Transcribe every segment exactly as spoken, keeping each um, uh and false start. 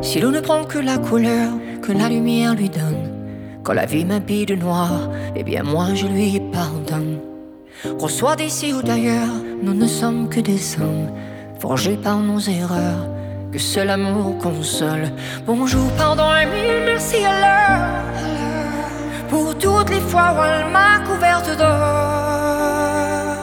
Si l'eau ne prend que la couleur que la lumière lui donne, quand la vie m'habille de noir, eh bien moi je lui pardonne. Qu'on soit d'ici ou d'ailleurs, nous ne sommes que des hommes, forgés par nos erreurs, que seul amour console. Bonjour, pardon et mille merci à l'heure, pour toutes les fois où elle m'a couverte d'or.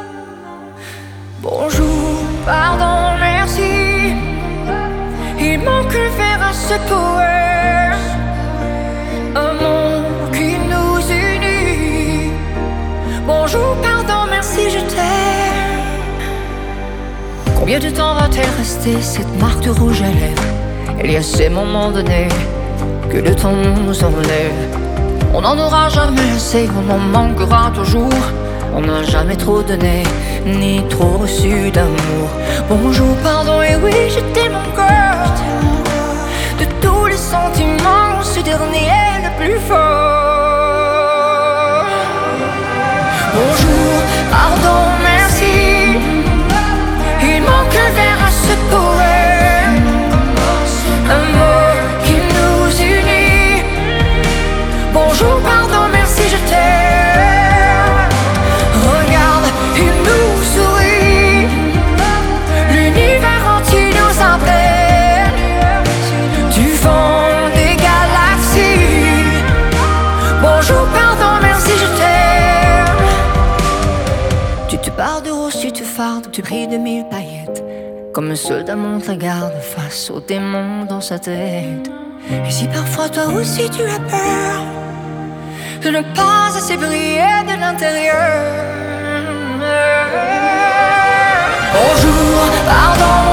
Bonjour, pardon, merci. Il manque un vers à ce poème, un mot qui nous unit. Bonjour, pardon, merci, je t'aime. Combien de temps va-t-elle rester cette marque de rouge à lèvres? Il y a ces moments donnés que le temps nous enlève. On n'en aura jamais assez, on en manquera toujours. On n'a jamais trop donné, ni trop reçu d'amour. Bonjour, pardon, et oui, je t'aime encore. De tous les sentiments, ce dernier est le plus fort. Bonjour, pardon, merci. Il manque un vers à ce poème, un mot qui nous unit. Bonjour, pardon, merci, je t'aime. Regarde, il nous sourit. L'univers entier nous appelle. Du fond des galaxies. Bonjour, pardon, merci, je t'aime. Tu te barres de rose, tu te fardes, tu brilles de mille paillettes. Comme un soldat monte la garde face aux démons dans sa tête. Et si parfois toi aussi tu as peur de ne pas assez briller de l'intérieur. Bonjour, pardon.